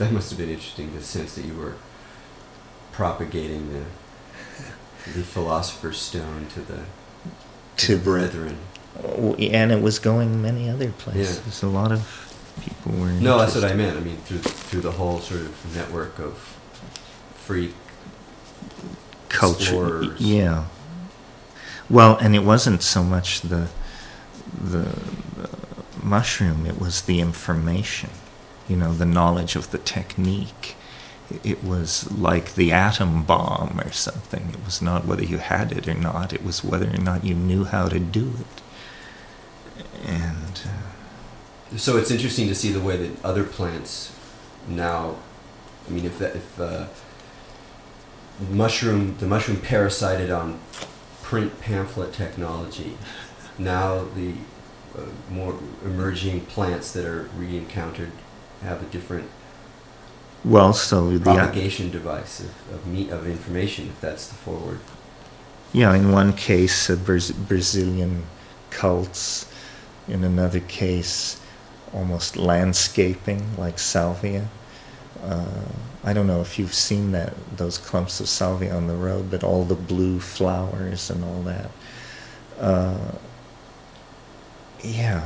That must have been interesting, the sense that you were propagating the philosopher's stone to the brethren. And it was going many other places. Yeah. A lot of people were interested. No, that's what I meant. I mean, through the whole sort of network of free culture. Explorers. Yeah. Well, and it wasn't so much the mushroom, it was the information, the knowledge of the technique. It was like the atom bomb or something. It was not whether you had it or not, it was whether or not you knew how to do it. And so it's interesting to see the way that other plants now, I mean, if the mushroom parasited on print pamphlet technology, now the more emerging plants that are re-encountered have a different propagation device of information, if that's the forward. Yeah, in one case, Brazilian cults. In another case, almost landscaping, like salvia. I don't know if you've seen those clumps of salvia on the road, but all the blue flowers and all that. Yeah.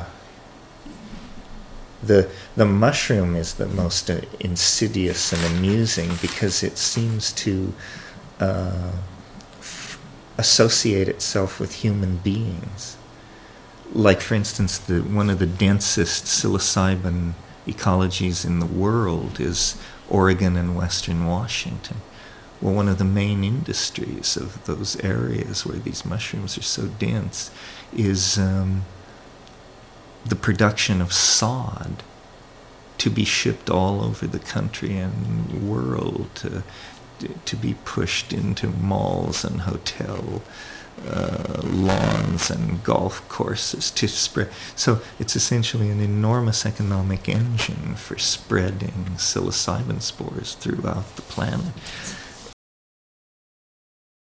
The mushroom is the most insidious and amusing because it seems to associate itself with human beings. Like, for instance, one of the densest psilocybin ecologies in the world is Oregon and Western Washington. Well, one of the main industries of those areas where these mushrooms are so dense is the production of sod to be shipped all over the country and world to be pushed into malls and hotel lawns and golf courses to spread. So it's essentially an enormous economic engine for spreading psilocybin spores throughout the planet.